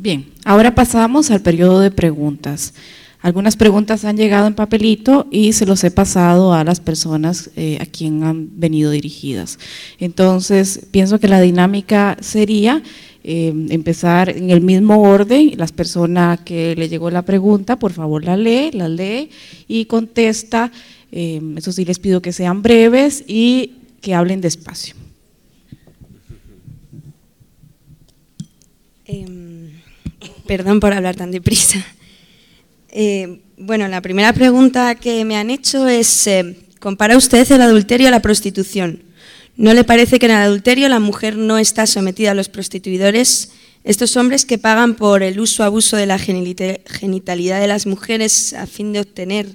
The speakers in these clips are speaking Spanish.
Bien, ahora pasamos al periodo de preguntas. Algunas preguntas han llegado en papelito y se los he pasado a las personas a quien han venido dirigidas. Entonces, pienso que la dinámica sería empezar en el mismo orden. Las personas que le llegó la pregunta, por favor la lee y contesta. Eso sí, les pido que sean breves y que hablen despacio. Perdón por hablar tan deprisa. Bueno, la primera pregunta que me han hecho es, ¿compara usted el adulterio a la prostitución? ¿No le parece que en el adulterio la mujer no está sometida a los prostituidores? Estos hombres que pagan por el uso-abuso de la genitalidad de las mujeres a fin de obtener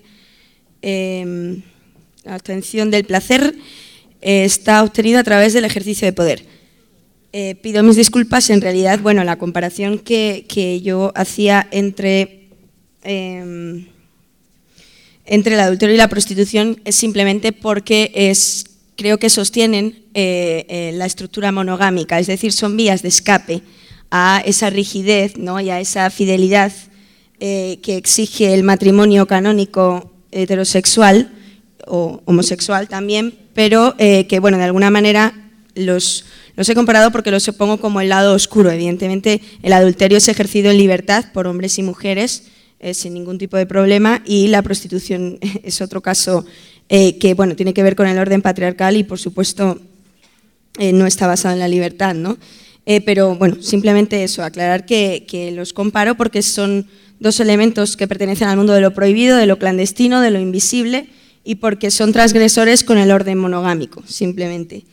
la obtención del placer está obtenido a través del ejercicio de poder. Pido mis disculpas, en realidad, bueno, la comparación que yo hacía entre el adulterio y la prostitución es simplemente porque creo que sostienen la estructura monogámica, es decir, son vías de escape a esa rigidez, ¿no?, y a esa fidelidad que exige el matrimonio canónico heterosexual o homosexual también, pero que, bueno, de alguna manera los he comparado porque los pongo como el lado oscuro. Evidentemente, el adulterio es ejercido en libertad por hombres y mujeres sin ningún tipo de problema, y la prostitución es otro caso que, bueno, tiene que ver con el orden patriarcal y, por supuesto, no está basado en la libertad, ¿no? Pero, bueno, simplemente eso, aclarar que los comparo porque son dos elementos que pertenecen al mundo de lo prohibido, de lo clandestino, de lo invisible, y porque son transgresores con el orden monogámico, simplemente.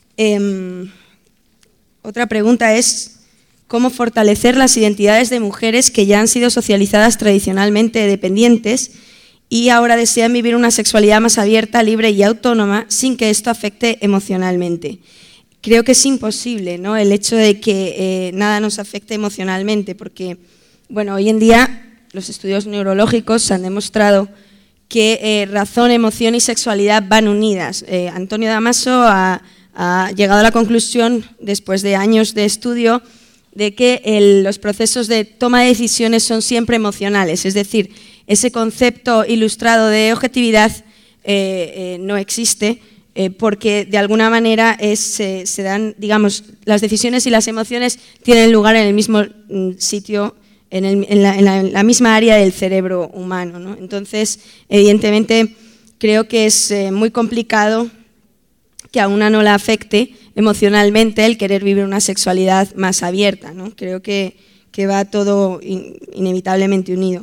Otra pregunta es, ¿cómo fortalecer las identidades de mujeres que ya han sido socializadas tradicionalmente dependientes y ahora desean vivir una sexualidad más abierta, libre y autónoma sin que esto afecte emocionalmente? Creo que es imposible, ¿no?, el hecho de que nada nos afecte emocionalmente, porque, bueno, hoy en día los estudios neurológicos han demostrado que razón, emoción y sexualidad van unidas. Antonio Damaso ha llegado a la conclusión, después de años de estudio, de que los procesos de toma de decisiones son siempre emocionales, es decir, ese concepto ilustrado de objetividad no existe, porque de alguna manera se dan, digamos, las decisiones y las emociones tienen lugar en el mismo sitio, en la misma área del cerebro humano, ¿no? Entonces, evidentemente, creo que es muy complicado que a una no la afecte emocionalmente el querer vivir una sexualidad más abierta, ¿no? Creo que va todo inevitablemente unido.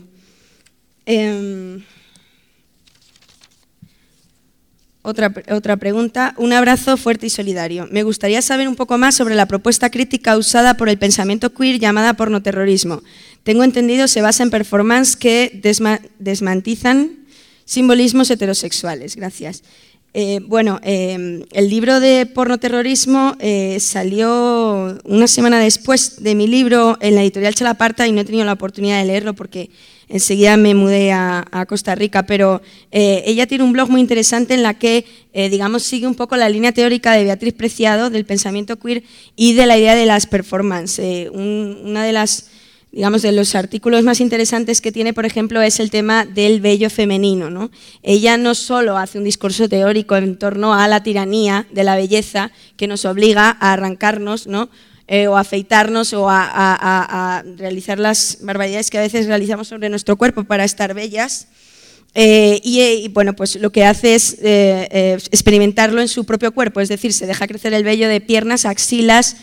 Otra pregunta. Un abrazo fuerte y solidario. Me gustaría saber un poco más sobre la propuesta crítica usada por el pensamiento queer llamada pornoterrorismo. Tengo entendido se basa en performances que desmantizan simbolismos heterosexuales. Gracias. Bueno, el libro de pornoterrorismo salió una semana después de mi libro en la editorial Chalaparta y no he tenido la oportunidad de leerlo porque enseguida me mudé a Costa Rica, pero ella tiene un blog muy interesante en la que, digamos, sigue un poco la línea teórica de Beatriz Preciado, del pensamiento queer y de la idea de las performances. Una de las, digamos, de los artículos más interesantes que tiene, por ejemplo, es el tema del vello femenino, ¿no? Ella no solo hace un discurso teórico en torno a la tiranía de la belleza que nos obliga a arrancarnos, ¿no?, o a afeitarnos o a realizar las barbaridades que a veces realizamos sobre nuestro cuerpo para estar bellas, y bueno, pues lo que hace es experimentarlo en su propio cuerpo, es decir, se deja crecer el vello de piernas, axilas,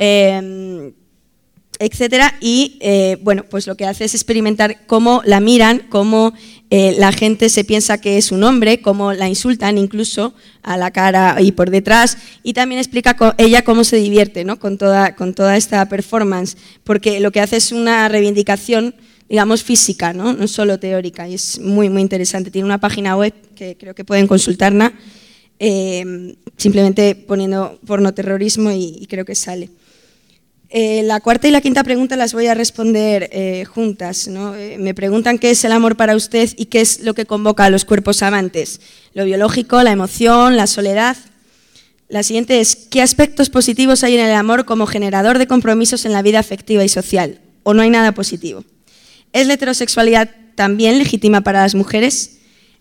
etcétera, y bueno, pues lo que hace es experimentar cómo la miran, cómo la gente se piensa que es un hombre, cómo la insultan incluso a la cara y por detrás, y también explica ella cómo se divierte, ¿no?, con toda esta performance, porque lo que hace es una reivindicación, digamos, física, ¿no?, no solo teórica, y es muy, muy interesante. Tiene una página web que creo que pueden consultarla, simplemente poniendo pornoterrorismo y creo que sale. La cuarta y la quinta pregunta las voy a responder juntas, ¿no? Me preguntan qué es el amor para usted y qué es lo que convoca a los cuerpos amantes. Lo biológico, la emoción, la soledad. La siguiente es, ¿qué aspectos positivos hay en el amor como generador de compromisos en la vida afectiva y social? o no hay nada positivo. ¿Es la heterosexualidad también legítima para las mujeres?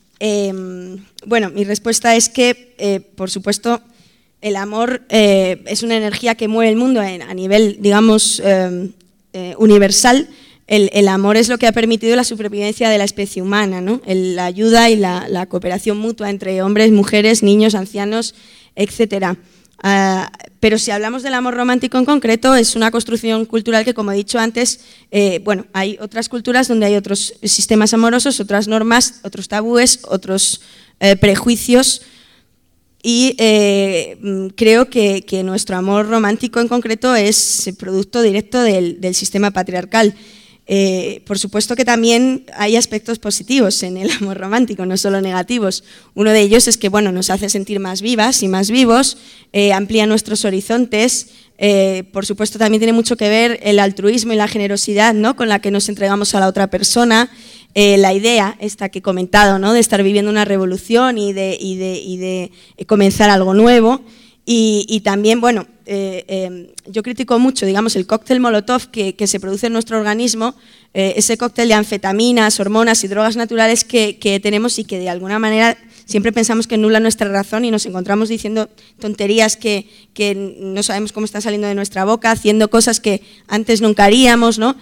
Bueno, mi respuesta es que, por supuesto, el amor es una energía que mueve el mundo a nivel, digamos, universal. El amor es lo que ha permitido la supervivencia de la especie humana, ¿no? La ayuda y la cooperación mutua entre hombres, mujeres, niños, ancianos, etcétera. Pero si hablamos del amor romántico en concreto, es una construcción cultural que, como he dicho antes, bueno, hay otras culturas donde hay otros sistemas amorosos, otras normas, otros tabúes, otros prejuicios, y creo que nuestro amor romántico en concreto es producto directo del sistema patriarcal. Por supuesto que también hay aspectos positivos en el amor romántico, no solo negativos. Uno de ellos es que, bueno, nos hace sentir más vivas y más vivos, amplía nuestros horizontes. Por supuesto también tiene mucho que ver el altruismo y la generosidad, ¿no?, con la que nos entregamos a la otra persona. La idea esta que he comentado, ¿no?, de estar viviendo una revolución y de comenzar algo nuevo. Y también, bueno, yo critico mucho, digamos, el cóctel Molotov que se produce en nuestro organismo, ese cóctel de anfetaminas, hormonas y drogas naturales que tenemos y que de alguna manera siempre pensamos que nubla nuestra razón y nos encontramos diciendo tonterías que no sabemos cómo están saliendo de nuestra boca, haciendo cosas que antes nunca haríamos, ¿no?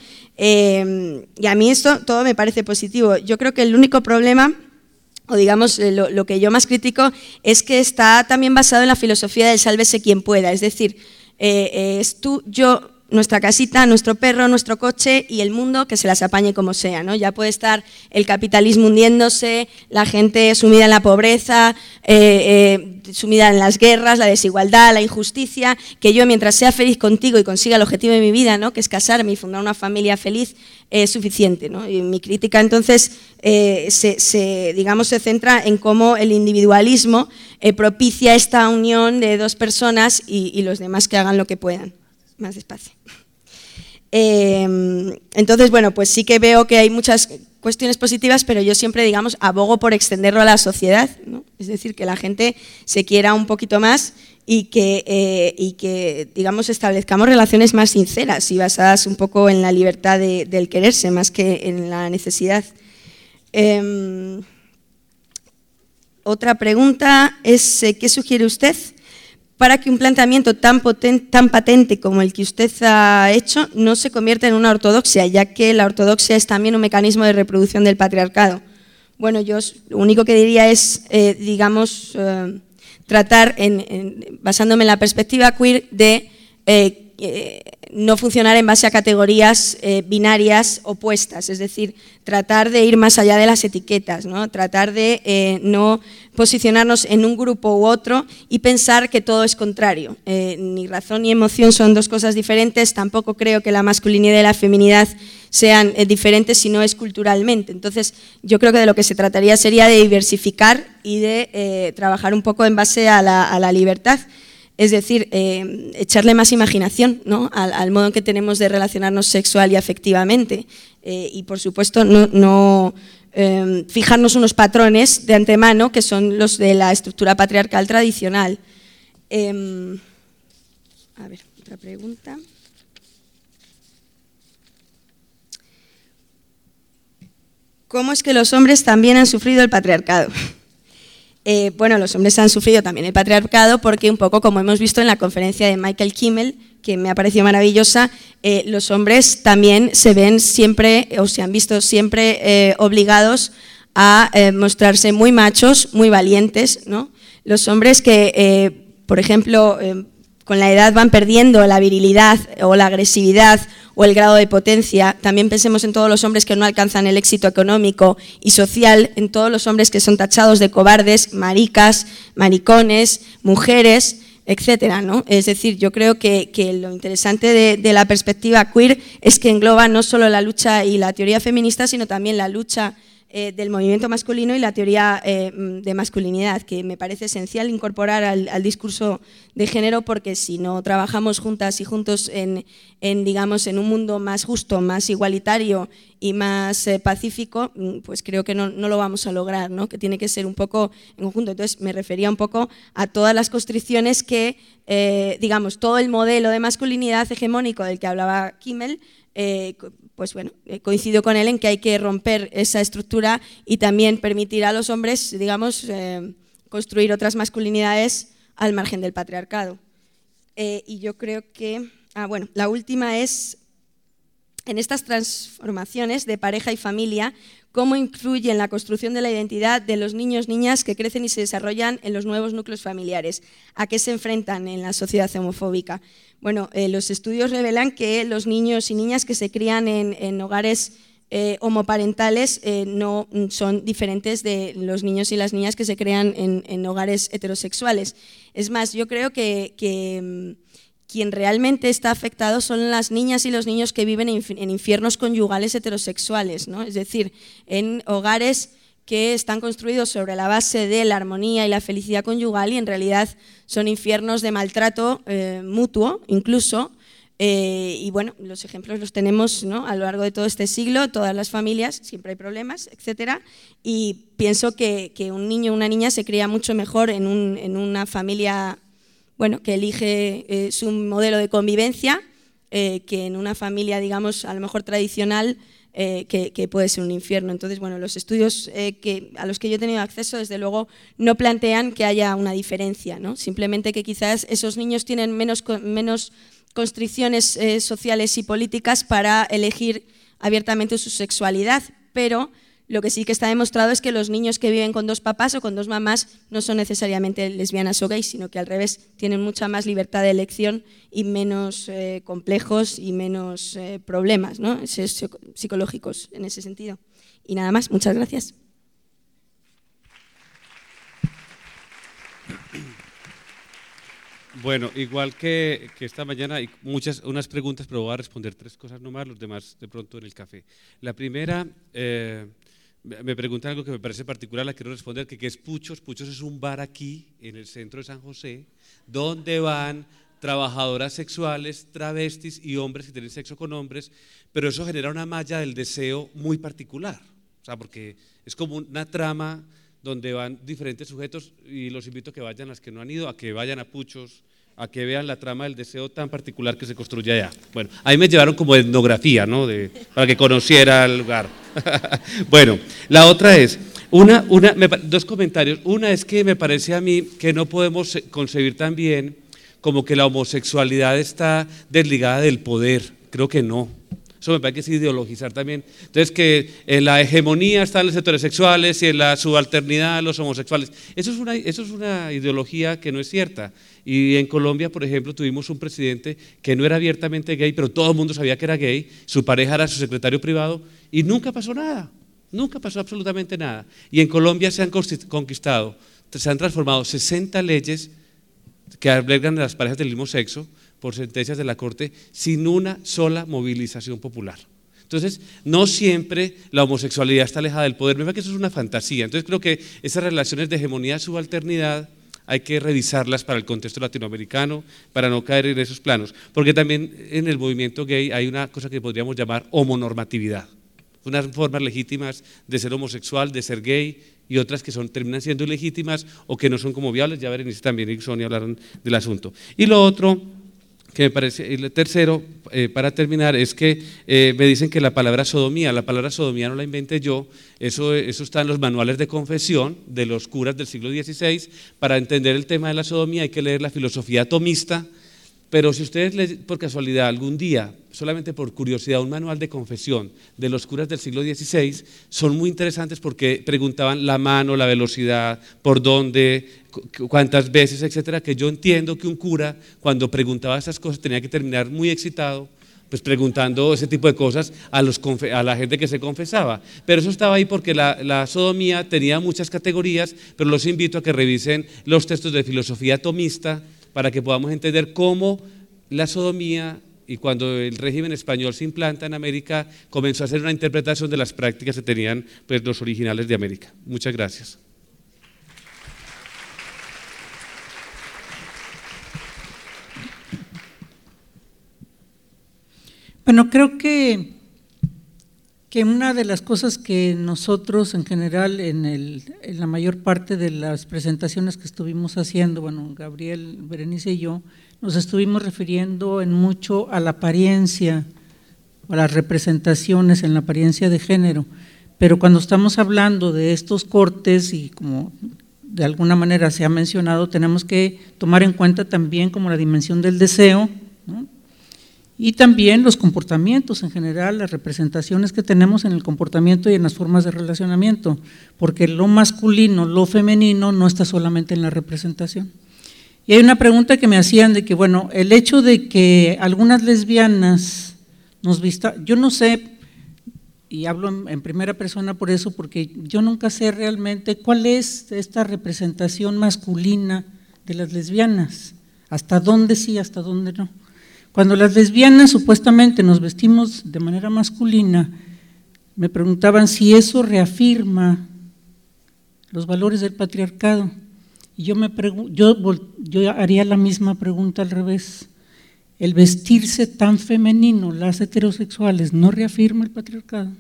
Y a mí esto todo me parece positivo. Yo creo que el único problema, o digamos, lo que yo más critico, es que está también basado en la filosofía del sálvese quien pueda, es decir, es tú, yo, nuestra casita, nuestro perro, nuestro coche y el mundo que se las apañe como sea, ¿no? Ya puede estar el capitalismo hundiéndose, la gente sumida en la pobreza, sumida en las guerras, la desigualdad, la injusticia, que yo mientras sea feliz contigo y consiga el objetivo de mi vida, ¿no?, que es casarme y fundar una familia feliz, es suficiente, ¿no? Y mi crítica entonces digamos, se centra en cómo el individualismo propicia esta unión de dos personas y los demás que hagan lo que puedan. Más despacio. Entonces, bueno, pues sí que veo que hay muchas cuestiones positivas, pero yo siempre, digamos, abogo por extenderlo a la sociedad, ¿no? Es decir, que la gente se quiera un poquito más y que digamos, establezcamos relaciones más sinceras y basadas un poco en la libertad del quererse, más que en la necesidad. Otra pregunta es, ¿qué sugiere usted para que un planteamiento tan patente como el que usted ha hecho no se convierta en una ortodoxia, ya que la ortodoxia es también un mecanismo de reproducción del patriarcado? Bueno, yo lo único que diría es, digamos, tratar, basándome en la perspectiva queer, de no funcionar en base a categorías binarias opuestas, es decir, tratar de ir más allá de las etiquetas, ¿no? Tratar de no posicionarnos en un grupo u otro y pensar que todo es contrario. Ni razón ni emoción son dos cosas diferentes, tampoco creo que la masculinidad y la feminidad sean diferentes si no es culturalmente. Entonces, yo creo que de lo que se trataría sería de diversificar y de trabajar un poco en base a la libertad. Es decir, echarle más imaginación, ¿no?, al modo en que tenemos de relacionarnos sexual y afectivamente. Y, por supuesto, no fijarnos unos patrones de antemano que son los de la estructura patriarcal tradicional. A ver, otra pregunta. ¿Cómo es que los hombres también han sufrido el patriarcado? Bueno, los hombres han sufrido también el patriarcado porque un poco como hemos visto en la conferencia de Michael Kimmel, que me ha parecido maravillosa, los hombres también se ven siempre o se han visto siempre obligados a mostrarse muy machos, muy valientes, ¿no? Los hombres que, por ejemplo, con la edad van perdiendo la virilidad o la agresividad o el grado de potencia. También pensemos en todos los hombres que no alcanzan el éxito económico y social, en todos los hombres que son tachados de cobardes, maricas, maricones, mujeres, etcétera, ¿no? Es decir, yo creo que lo interesante de la perspectiva queer es que engloba no solo la lucha y la teoría feminista, sino también la lucha del movimiento masculino y la teoría de masculinidad, que me parece esencial incorporar al discurso de género, porque si no trabajamos juntas y juntos digamos, en un mundo más justo, más igualitario y más pacífico, pues creo que no lo vamos a lograr, ¿no? Que tiene que ser un poco en conjunto. Entonces me refería un poco a todas las constricciones que, digamos, todo el modelo de masculinidad hegemónico del que hablaba Kimmel pues bueno, coincido con él en que hay que romper esa estructura y también permitir a los hombres, digamos, construir otras masculinidades al margen del patriarcado. Y yo creo que, bueno, la última es, en estas transformaciones de pareja y familia, cómo influye en la construcción de la identidad de los niños, niñas que crecen y se desarrollan en los nuevos núcleos familiares. ¿A qué se enfrentan en la sociedad homofóbica? Bueno, los estudios revelan que los niños y niñas que se crían en hogares homoparentales no son diferentes de los niños y las niñas que se crean en hogares heterosexuales. Es más, yo creo que quien realmente está afectado son las niñas y los niños que viven en infiernos conyugales heterosexuales, ¿no? Es decir, en hogares que están construidos sobre la base de la armonía y la felicidad conyugal y en realidad son infiernos de maltrato mutuo incluso. Y bueno, los ejemplos los tenemos, ¿no?, a lo largo de todo este siglo, todas las familias, siempre hay problemas, etcétera, y pienso que un niño o una niña se cría mucho mejor en una familia, bueno, que elige su modelo de convivencia, que en una familia, digamos, a lo mejor tradicional, que puede ser un infierno. Entonces, bueno, los estudios a los que yo he tenido acceso, desde luego, no plantean que haya una diferencia, ¿no? Simplemente que quizás esos niños tienen menos constricciones sociales y políticas para elegir abiertamente su sexualidad, pero lo que sí que está demostrado es que los niños que viven con dos papás o con dos mamás no son necesariamente lesbianas o gays, sino que al revés, tienen mucha más libertad de elección y menos complejos y menos problemas, ¿no?, psicológicos en ese sentido. Y nada más, muchas gracias. Bueno, igual que esta mañana hay unas preguntas, pero voy a responder 3 cosas nomás, los demás de pronto en el café. La primera, me preguntan algo que me parece particular, la quiero responder, que ¿qué es Puchos? Puchos es un bar aquí, en el centro de San José, donde van trabajadoras sexuales, travestis y hombres que tienen sexo con hombres, pero eso genera una malla del deseo muy particular, o sea, porque es como una trama donde van diferentes sujetos, y los invito a que vayan, las que no han ido, a que vayan a Puchos, a que vean la trama del deseo tan particular que se construye allá. Bueno, ahí me llevaron como etnografía, ¿no?, para que conociera el lugar. Bueno, la otra es, 2 comentarios. Una es que me parece a mí que no podemos concebir también como que la homosexualidad está desligada del poder. Creo que no. Eso me parece que es ideologizar también. Entonces, que en la hegemonía están los heterosexuales y en la subalternidad los homosexuales. Eso es una ideología que no es cierta. Y en Colombia, por ejemplo, tuvimos un presidente que no era abiertamente gay, pero todo el mundo sabía que era gay, su pareja era su secretario privado y nunca pasó nada, nunca pasó absolutamente nada. Y en Colombia se han conquistado, se han transformado 60 leyes que albergan a las parejas del mismo sexo por sentencias de la Corte sin una sola movilización popular. Entonces, no siempre la homosexualidad está alejada del poder, me parece que eso es una fantasía. Entonces creo que esas relaciones de hegemonía-subalternidad hay que revisarlas para el contexto latinoamericano, para no caer en esos planos, porque también en el movimiento gay hay una cosa que podríamos llamar homonormatividad, unas formas legítimas de ser homosexual, de ser gay, y otras que terminan siendo ilegítimas o que no son como viables. Ya Berenice también y Sonia hablaron del asunto. Y lo otro que me parece, el tercero, para terminar, es que me dicen que la palabra sodomía no la inventé yo, eso está en los manuales de confesión de los curas del siglo XVI. Para entender el tema de la sodomía hay que leer la filosofía tomista, pero si ustedes leen por casualidad algún día, solamente por curiosidad, un manual de confesión de los curas del siglo XVI, son muy interesantes porque preguntaban la mano, la velocidad, por dónde, cuántas veces, etcétera, que yo entiendo que un cura cuando preguntaba esas cosas tenía que terminar muy excitado, pues preguntando ese tipo de cosas a la gente que se confesaba. Pero eso estaba ahí porque la sodomía tenía muchas categorías, pero los invito a que revisen los textos de filosofía tomista para que podamos entender cómo la sodomía, y cuando el régimen español se implanta en América, comenzó a hacer una interpretación de las prácticas que tenían pues, los originales de América. Muchas gracias. Bueno, creo que una de las cosas que nosotros en general en la mayor parte de las presentaciones que estuvimos haciendo, bueno, Gabriel, Berenice y yo, nos estuvimos refiriendo en mucho a la apariencia o a las representaciones en la apariencia de género, pero cuando estamos hablando de estos cortes y como de alguna manera se ha mencionado, tenemos que tomar en cuenta también como la dimensión del deseo, ¿no? Y también los comportamientos en general, las representaciones que tenemos en el comportamiento y en las formas de relacionamiento, porque lo masculino, lo femenino no está solamente en la representación. Y hay una pregunta que me hacían de que, bueno, el hecho de que algunas lesbianas nos vistan, yo no sé, y hablo en primera persona por eso, porque yo nunca sé realmente cuál es esta representación masculina de las lesbianas, hasta dónde sí, hasta dónde no. Cuando las lesbianas supuestamente nos vestimos de manera masculina, me preguntaban si eso reafirma los valores del patriarcado. Y yo haría la misma pregunta al revés. ¿El vestirse tan femenino, las heterosexuales, no reafirma el patriarcado?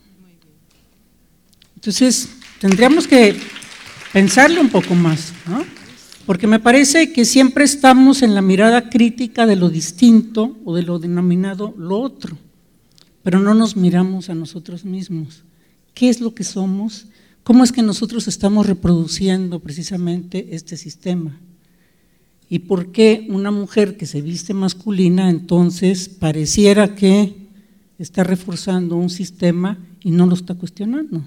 Entonces, tendríamos que pensarle un poco más, ¿no? Porque me parece que siempre estamos en la mirada crítica de lo distinto o de lo denominado lo otro, pero no nos miramos a nosotros mismos. ¿Qué es lo que somos? ¿Cómo es que nosotros estamos reproduciendo precisamente este sistema? ¿Y por qué una mujer que se viste masculina entonces pareciera que está reforzando un sistema y no lo está cuestionando?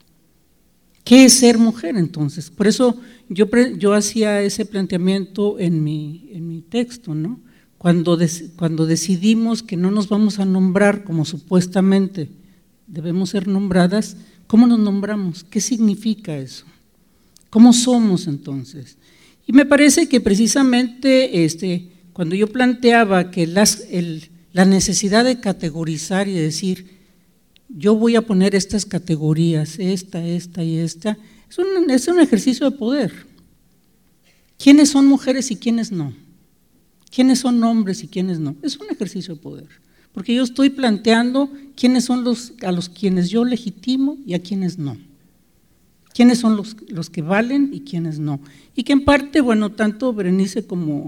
¿Qué es ser mujer entonces? Por eso yo hacía ese planteamiento en mi texto, ¿no? Cuando decidimos que no nos vamos a nombrar como supuestamente debemos ser nombradas, ¿cómo nos nombramos? ¿Qué significa eso? ¿Cómo somos entonces? Y me parece que precisamente cuando yo planteaba que la necesidad de categorizar y de decir, yo voy a poner estas categorías, esta y esta, es un ejercicio de poder. ¿Quiénes son mujeres y quiénes no? ¿Quiénes son hombres y quiénes no? Es un ejercicio de poder, porque yo estoy planteando quiénes son a los quienes yo legitimo y a quienes no. ¿Quiénes son los que valen y quiénes no? Y que en parte, bueno, tanto Berenice como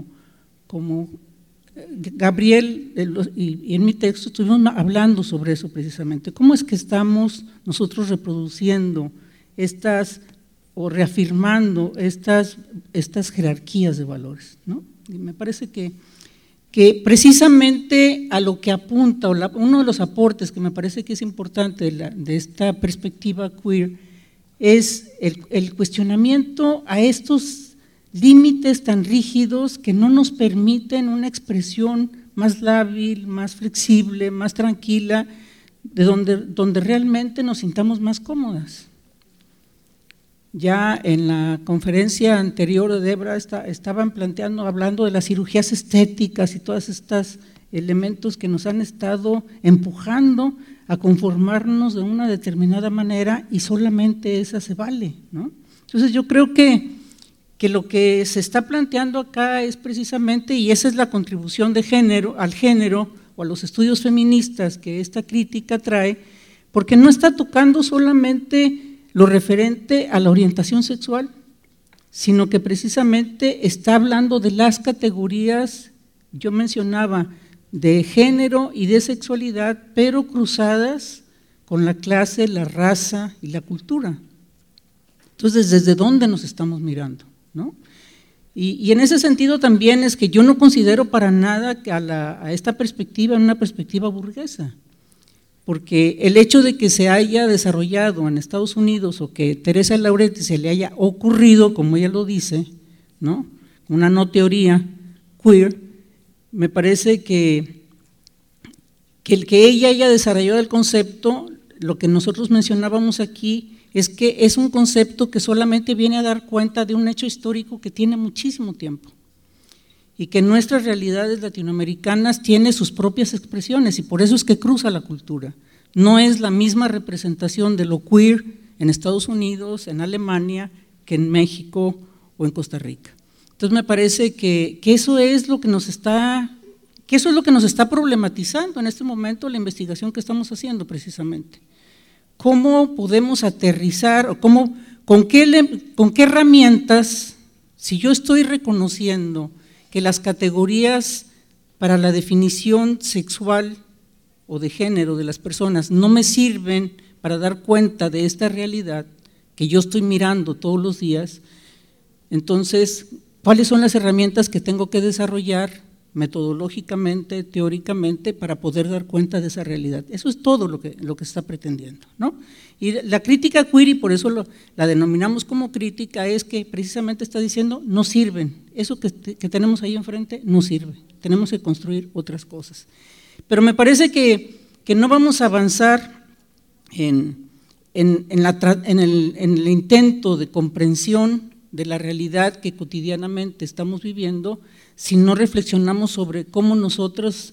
Gabriel y en mi texto estuvimos hablando sobre eso precisamente. ¿Cómo es que estamos nosotros reproduciendo o reafirmando estas jerarquías de valores, ¿no? Y me parece que precisamente a lo que apunta, uno de los aportes que me parece que es importante de esta perspectiva queer es el cuestionamiento a estos límites tan rígidos que no nos permiten una expresión más lábil, más flexible, más tranquila, de donde realmente nos sintamos más cómodas. Ya en la conferencia anterior de Debra estaban hablando de las cirugías estéticas y todos estos elementos que nos han estado empujando a conformarnos de una determinada manera y solamente esa se vale, ¿no? Entonces yo creo que lo que se está planteando acá es precisamente, y esa es la contribución al género o a los estudios feministas que esta crítica trae, porque no está tocando solamente lo referente a la orientación sexual, sino que precisamente está hablando de las categorías, yo mencionaba, de género y de sexualidad, pero cruzadas con la clase, la raza y la cultura. Entonces, ¿desde dónde nos estamos mirando? ¿No? Y en ese sentido también es que yo no considero para nada que a esta perspectiva una perspectiva burguesa, porque el hecho de que se haya desarrollado en Estados Unidos o que Teresa Lauretti se le haya ocurrido, como ella lo dice, ¿no? Una no teoría queer, me parece que el que ella haya desarrollado el concepto, lo que nosotros mencionábamos aquí, es que es un concepto que solamente viene a dar cuenta de un hecho histórico que tiene muchísimo tiempo y que en nuestras realidades latinoamericanas tiene sus propias expresiones y por eso es que cruza la cultura. No es la misma representación de lo queer en Estados Unidos, en Alemania, que en México o en Costa Rica. Entonces me parece que eso es lo que nos está problematizando en este momento la investigación que estamos haciendo precisamente. ¿Cómo podemos aterrizar o con qué herramientas, si yo estoy reconociendo que las categorías para la definición sexual o de género de las personas no me sirven para dar cuenta de esta realidad que yo estoy mirando todos los días, entonces, ¿cuáles son las herramientas que tengo que desarrollar metodológicamente, teóricamente, para poder dar cuenta de esa realidad? Eso es todo lo que se está pretendiendo, ¿no? Y la crítica queer, y por eso la denominamos como crítica, es que precisamente está diciendo, no sirven, eso que tenemos ahí enfrente no sirve, tenemos que construir otras cosas. Pero me parece que no vamos a avanzar en el intento de comprensión de la realidad que cotidianamente estamos viviendo si no reflexionamos sobre cómo nosotros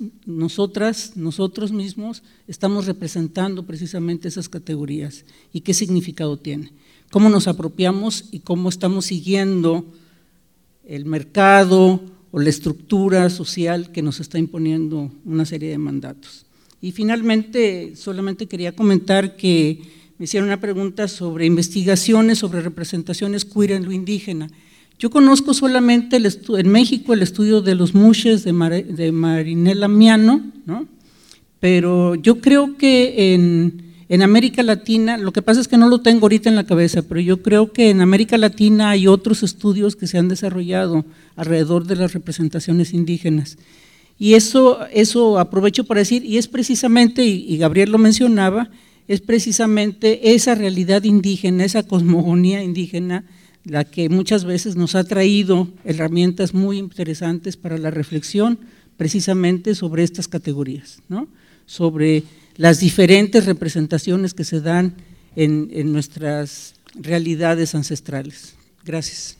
mismos estamos representando precisamente esas categorías y qué significado tiene, cómo nos apropiamos y cómo estamos siguiendo el mercado o la estructura social que nos está imponiendo una serie de mandatos. Y finalmente, solamente quería comentar que me hicieron una pregunta sobre investigaciones, sobre representaciones queer en lo indígena. Yo conozco solamente en México el estudio de los mushes de Marinela Miano, ¿no? Pero yo creo que en América Latina, lo que pasa es que no lo tengo ahorita en la cabeza, pero yo creo que en América Latina hay otros estudios que se han desarrollado alrededor de las representaciones indígenas. Y eso aprovecho para decir, y es precisamente, y Gabriel lo mencionaba, es precisamente esa realidad indígena, esa cosmogonía indígena, la que muchas veces nos ha traído herramientas muy interesantes para la reflexión precisamente sobre estas categorías, ¿no? Sobre las diferentes representaciones que se dan en nuestras realidades ancestrales. Gracias.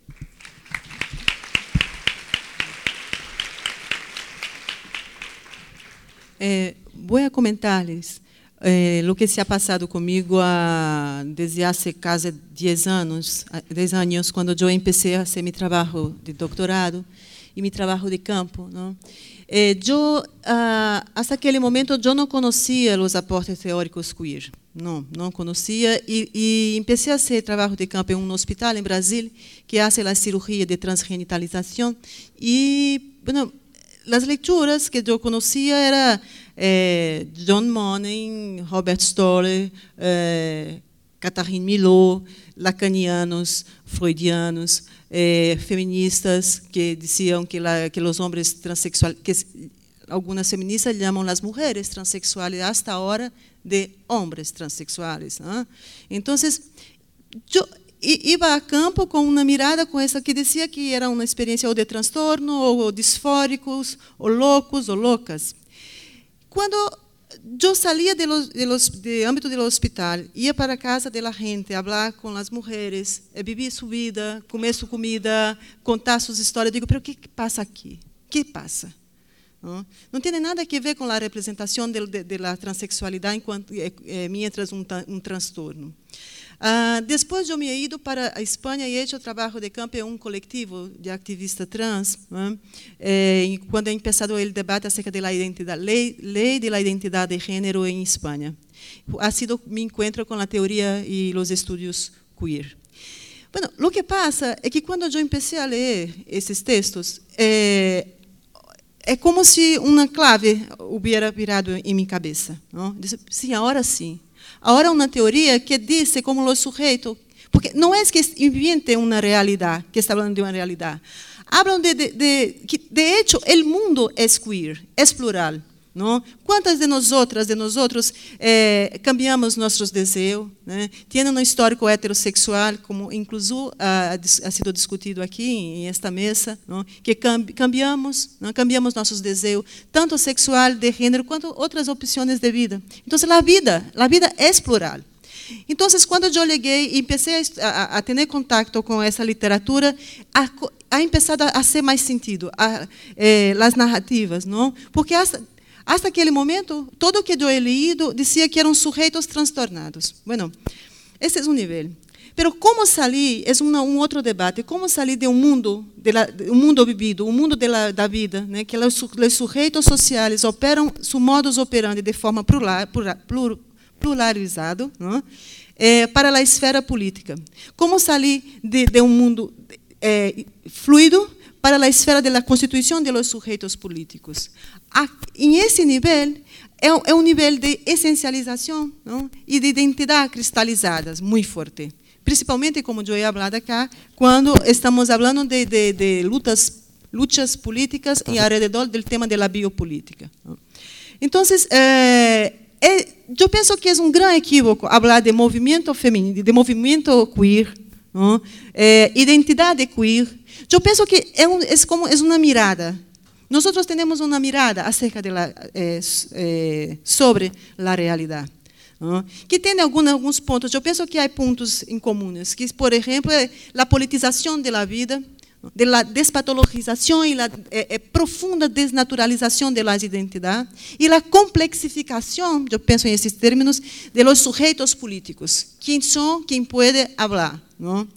Voy a comentarles lo que se ha pasado conmigo desde hace casi 10 años, cuando yo empecé a hacer mi trabajo de doctorado y mi trabajo de campo, ¿no? Yo, hasta aquele momento, yo no conocía los aportes teóricos queer, não conhecia, e empecé a hacer trabajo de campo en un hospital en Brasil que hace la cirugía de transgenitalización, y bueno, las lecturas que yo conocía eran John Money, Robert Stoller, Catherine Milot, lacanianos, freudianos, feministas que decían que los hombres transexuales, que algunas feministas llaman las mujeres transexuales hasta ahora de hombres transexuales, ¿no? Entonces, yo iba a campo con una mirada con esa que decía que era una experiencia o de trastorno, o disfóricos, o locos, o locas. Cuando yo salía del ámbito del hospital, ia para a casa de la gente, hablar com as mulheres, vivir sua vida, comer sua comida, contar suas histórias, digo, pero o que passa aqui? O que passa? Não tem nada a ver com a representação da transexualidade mientras um transtorno. Depois eu me he ido para a Espanha e he hecho trabalho de campo em um coletivo de activistas trans, quando he empezado o debate acerca da lei de la identidade de género em Espanha. Ha sido mi encuentro com a teoria e os estudos queer. Bueno, lo que pasa é que quando eu empecé a ler esses textos, é como se uma clave hubiera virado em minha cabeça, não? Disse, sim, agora sim. Agora uma teoria que diz como os sujeitos, porque não é que invente uma realidade, que está falando de uma realidade. Hablam que, de hecho, o mundo é queer, é plural. Não? Quantas de nós outros cambiamos nossos desejos, né? Tem um histórico heterossexual, como incluso ha sido discutido aqui em esta mesa, não? Que cambiamos nossos desejos, tanto sexual, de gênero, quanto outras opções de vida. Então, a vida é plural. Então, quando eu cheguei e comecei a ter contato com essa literatura, ha começado a ser mais sentido as narrativas, não? Porque hasta aquele momento, todo o que eu he leído dizia que eram sujeitos transtornados. Bueno, esse é um nível. Pero como sair é um outro debate. Como sair de um mundo vivido, um mundo da vida, né, que os sujeitos sociais operam, seu modus operandi de forma pluralizado, não? Para a esfera política. Como sair de um mundo fluido para a esfera da constituição de los sujeitos políticos. Em esse nível, é um nível de essencialização, não? E de identidade cristalizadas muito forte. Principalmente, como eu ia falar acá, quando estamos falando de lutas políticas e alrededor do tema da biopolítica. Então, eu penso que é um grande equívoco falar de movimento feminino, de movimento queer, não? Identidade queer. Eu penso que é uma mirada. Nós temos uma mirada acerca sobre a realidade, não? Que tem alguns pontos. Eu penso que há pontos em comuns, que, por exemplo, a politização da vida, da despatologização e a profunda desnaturalização das identidades e a complexificação, eu penso nesses termos, de los sujeitos políticos. Quem são, quem pode falar, não?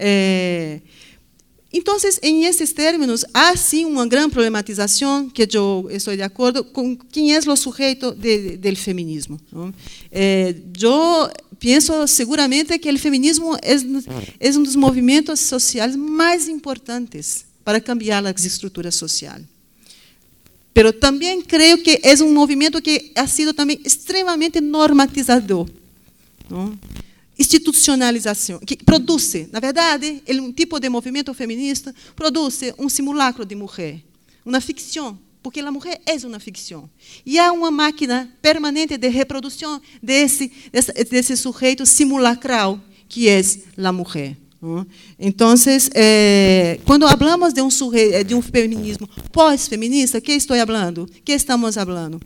Então, em esses termos, há sim uma grande problematização, que eu estou de acordo, com quem é o sujeito do feminismo. Não? Eu penso seguramente que o feminismo é um dos movimentos sociais mais importantes para cambiar as estruturas sociais. Mas também creio que é um movimento que ha sido também extremamente normatizador. Não? Institucionalização, que produz, na verdade, um tipo de movimento feminista produz um simulacro de mulher, uma ficção, porque a mulher é uma ficção. E há uma máquina permanente de reprodução desse sujeito simulacral, que é a mulher. Então, quando falamos de um feminismo pós-feminista, que estou falando? Que estamos falando?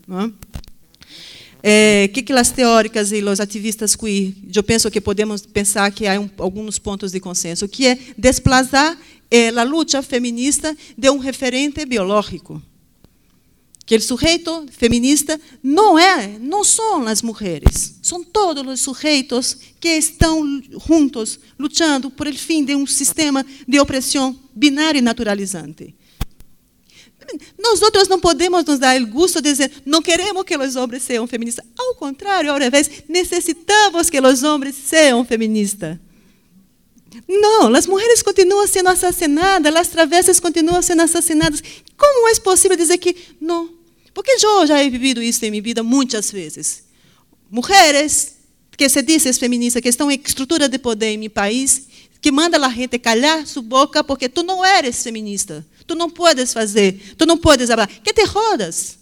Que as teóricas e os ativistas queer, eu penso que podemos pensar que há alguns pontos de consenso, que é desplazar a luta feminista de um referente biológico. Que o sujeito feminista não são as mulheres, são todos os sujeitos que estão juntos, lutando por el fim de um sistema de opressão binário e naturalizante. Nós outros não podemos nos dar o gosto de dizer, não queremos que os homens sejam feministas. Ao contrário, ao revés, necessitamos que os homens sejam feministas. Não, as mulheres continuam sendo assassinadas, as travessas continuam sendo assassinadas. Como é possível dizer que não? Porque eu já he vivido isso em minha vida muitas vezes. Mulheres que se dizem feministas, que estão em estrutura de poder em meu país, que mandam a gente calhar sua boca porque tu não eres feminista. Tu não podes fazer, tu não podes falar. Que te rodas?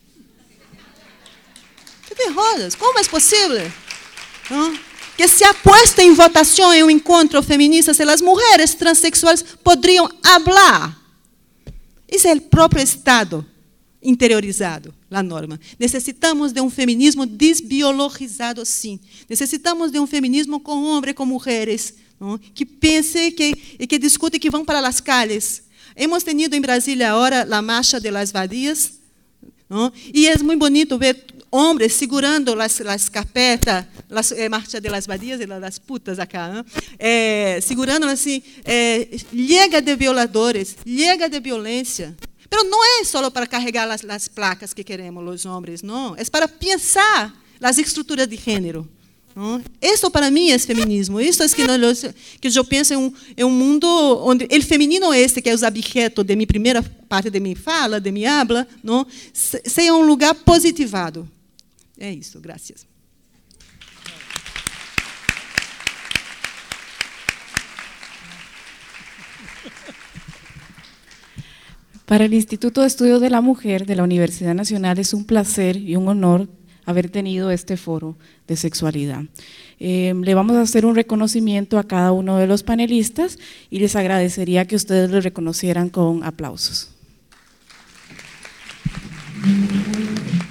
Que te rodas? Como é possível? Não? Que se ha puesto em votação em um encontro feminista, se as mulheres transexuais poderiam falar. Isso é o próprio Estado interiorizado, a norma. Necessitamos de um feminismo desbiologizado, sim. Necessitamos de um feminismo com homens e com mulheres, não? Que pense e que discute, que vão para as calles. Hemos tenido em Brasília agora a marcha de las vadias, não? E é muito bonito ver homens segurando as carpetas, a marcha de las vadias e das putas acá, segurando assim, chega de violadores, chega de violência. Mas não é só para carregar as placas que queremos os homens, não. É para pensar as estruturas de gênero. Isso para mim é feminismo. Isso é que eu penso em um mundo onde o feminino que é o objeto de minha primeira parte de minha fala, de minha habla, não, seja um lugar positivado. É isso, graças. Para el Instituto de Estudios de la Mujer de la Universidad Nacional es un placer y un honor haber tenido este foro de sexualidad. Le vamos a hacer un reconocimiento a cada uno de los panelistas y les agradecería que ustedes lo reconocieran con aplausos.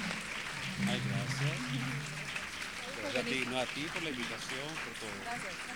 Gracias a ti por la invitación, por todo.